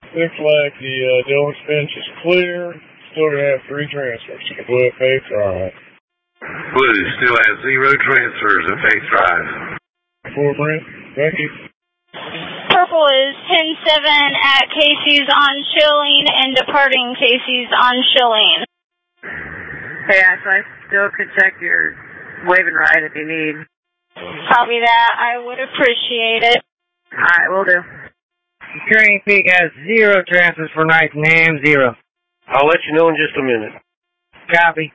Looks like the Dillon's bench is clear. Still going to have 3 transfers to the Blue at Faith Drive. Blue still has 0 transfers at Faith Drive. 4, Brent. Thank you. Purple is 10-7 at Casey's on Schilling and departing Casey's on Schilling. Hey, Ashley, I still could check your wave and ride if you need. Copy that. I would appreciate it. Alright, will do. Green Peak has 0 transfers for Ninth and Ham, 0. I'll let you know in just a minute. Copy.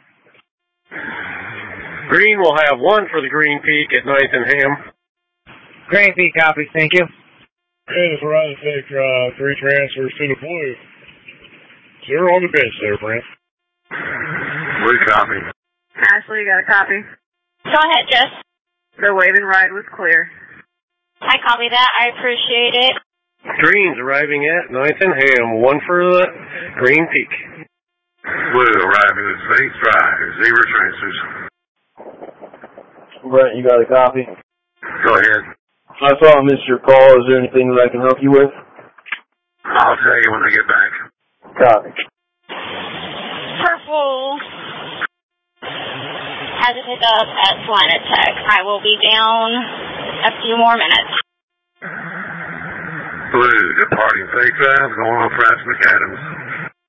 Green will have 1 for the Green Peak at 9th and Ham. Green Peak copy, thank you. And it's right at Faith Drive, 3 transfers to the Blue. 0 on the bench there, Brent. Blue copy. Ashley, you got a copy? Go ahead, Jess. The wave and ride was clear. I copy that. I appreciate it. Green's arriving at 9th and Ham, 1 for the Green Peak. Blue arriving at Faith Drive, 0 transfers. Brent, you got a copy? Go ahead. I saw I missed your call. Is there anything that I can help you with? I'll tell you when I get back. Copy. Purple has a pickup at Planet Tech. I will be down a few more minutes. Blue departing Faith Drive, going on Francis McAdams.